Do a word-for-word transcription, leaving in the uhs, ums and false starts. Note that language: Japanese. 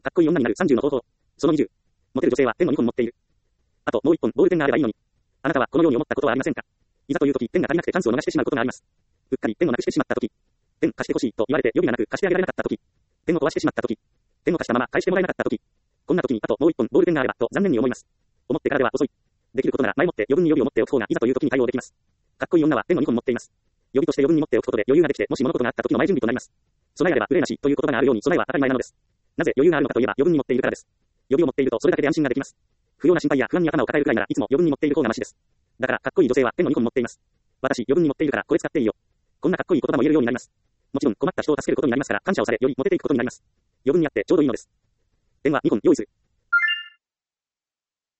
かっこいい女になるさんじゅうの方法。そのにじゅう。モテる女性はペンをにほん持っている。あと、もういっぽんボールペンがあればいいのに。あなたはこのように思ったことはありませんか？いざという時、ペンが足りなくてチャンスを逃してしまうことがあります。うっかりペンをなくしてしまった時。ペン貸してほしいと言われて予備がなく貸してあげられなかった時。ペンを壊してしまった時。ペンを貸したまま返してもらえなかった時。こんな時にあともういっぽんボールペンがあればと残念に思います。思ってからでは遅い。できることなら前もって余分に予備を持っておく方がいざという時に対応できます。かっこいい女はペンをにほん持っています。予備として余分に持っておくことで余裕ができて、もし物事があった時の前準備となります。備えあれば憂いなしという言葉があるように備えは当たり前なのです。なぜ余裕があるのかといえば余分に持っているからです。予備を持っているとそれだけで安心ができます。不要な心配や不安に頭を抱えるくらいならいつも余分に持っている方がマシです。だからかっこいい女性はペンをにほん持っています。私余分に持っているからこれ使っていいよ。こんなかっこいい言葉も言えるようになります。もちろん困った人を助けることになりますから感謝をされよりモテていくことになります。余分にあってちょうどいいのです。ペンはにほん用意する。